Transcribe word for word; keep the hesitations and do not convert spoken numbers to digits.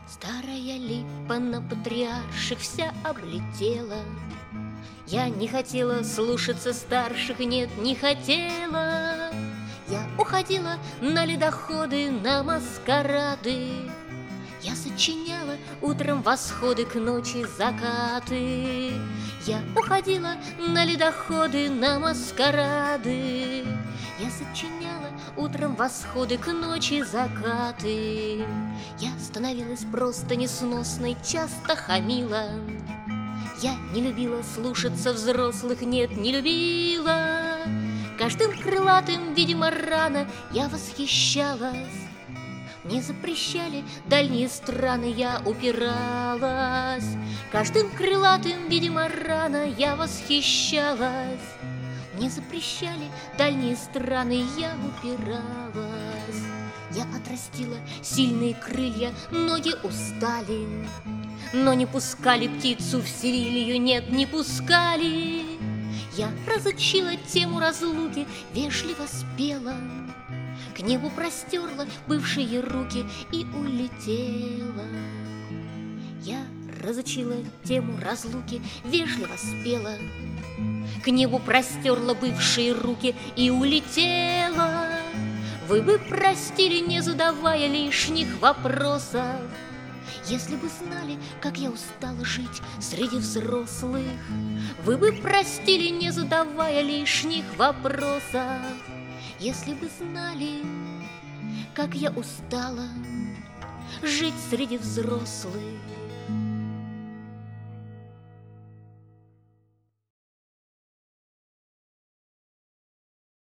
Старая липа на патриарших вся облетела. Я не хотела слушаться старших, нет, не хотела. Я уходила на ледоходы, на маскарады. Я сочиняла утром восходы, к ночи закаты. Я уходила на ледоходы, на маскарады. Я сочиняла утром восходы, к ночи закаты. Я становилась просто несносной, часто хамила. Я не любила слушаться взрослых, нет, не любила. Каждым крылатым, видимо, рано я восхищалась. Мне запрещали дальние страны, я упиралась. Каждым крылатым, видимо, рано я восхищалась. Мне запрещали дальние страны, я упиралась. Я отрастила сильные крылья, ноги устали, но не пускали птицу в Севилью, нет, не пускали. Я разучила тему разлуки, вежливо спела, к небу простерла бывшие руки и улетела. Я разучила тему разлуки, вежливо спела, к небу простерла бывшие руки и улетела. Вы бы простили, не задавая лишних вопросов, если бы знали, как я устала жить среди взрослых. Вы бы простили, не задавая лишних вопросов, если бы знали, как я устала жить среди взрослых.